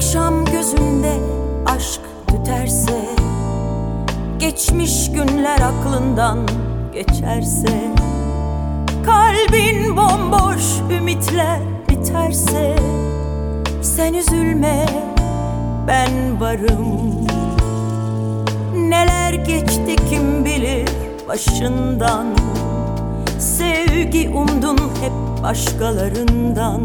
Akşam gözünde aşk tüterse, geçmiş günler aklından geçerse, kalbin bomboş ümitler biterse, sen üzülme, ben varım. Neler geçti kim bilir başından, sevgi umdun hep başkalarından.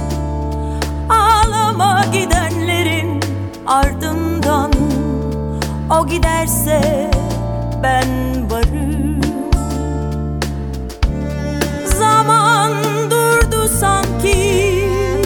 Ağlama gidenlerin ardından, o giderse ben varım. Zaman durdu sanki,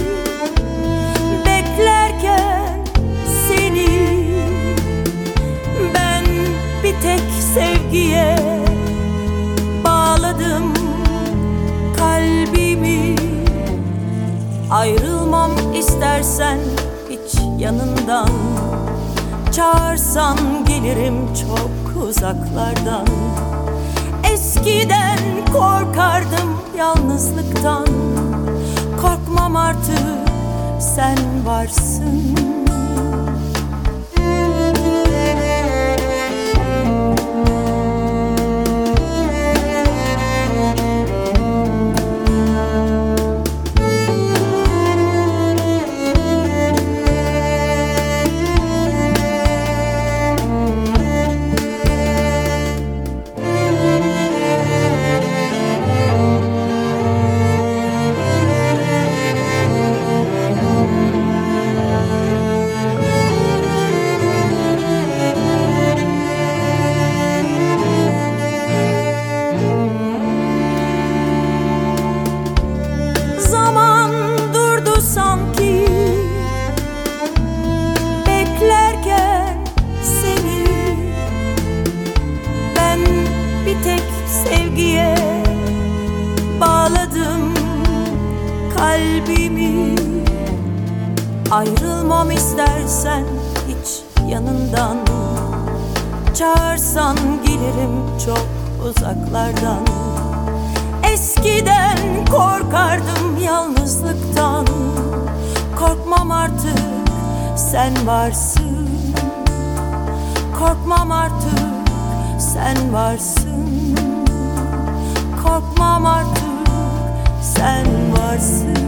beklerken seni. Ben bir tek sevgiye bağladım kalbimi. Ayrılmam istersen hiç yanından, çağırsan gelirim çok uzaklardan. Eskiden korkardım yalnızlıktan, korkmam artık sen varsın. Sevgiye bağladım kalbimi. Ayrılmam istersen hiç yanından, çağırsan gelirim çok uzaklardan. Eskiden korkardım yalnızlıktan, korkmam artık sen varsın. Korkmam artık sen varsın. Korkmam artık sen varsın.